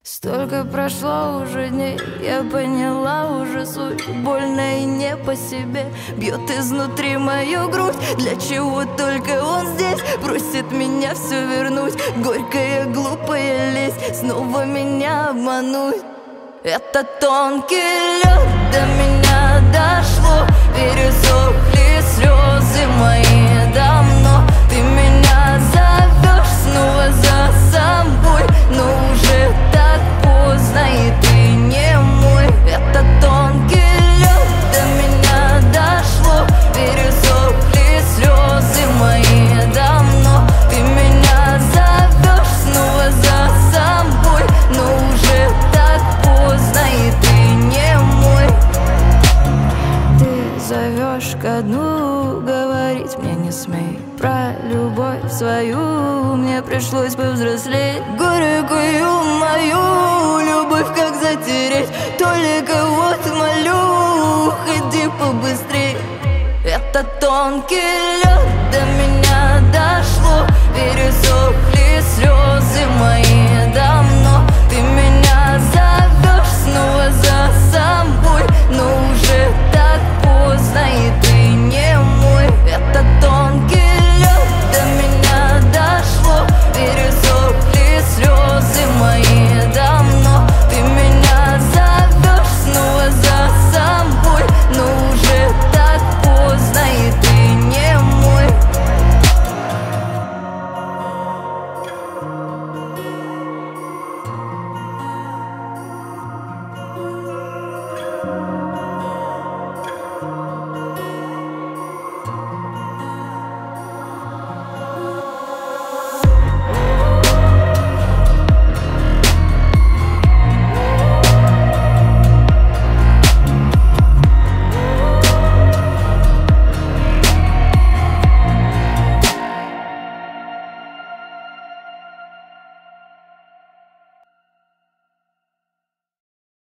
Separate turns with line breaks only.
Столько прошло уже дней, я поняла уже суть. Больно и не по себе, бьет изнутри мою грудь. Для чего только он здесь просит меня все вернуть? Горькая, глупая лесть, снова меня обмануть. Это тонкий лед, до меня дошло. Пересохли слезы мои давно. Ты меня зовешь снова за собой, но уже так поздно, и ты не мой. Это тонкий лед, до меня дошло. Пересохли слезы мои давно. Ты меня зовешь снова за собой, но уже так поздно, и ты не мой. Ты зовешь ко дну, говорить мне не смей. Про любовь свою мне пришлось повзрослеть. Горькую мою любовь как затереть? Только вот молю, ходи побыстрей. Это тонкий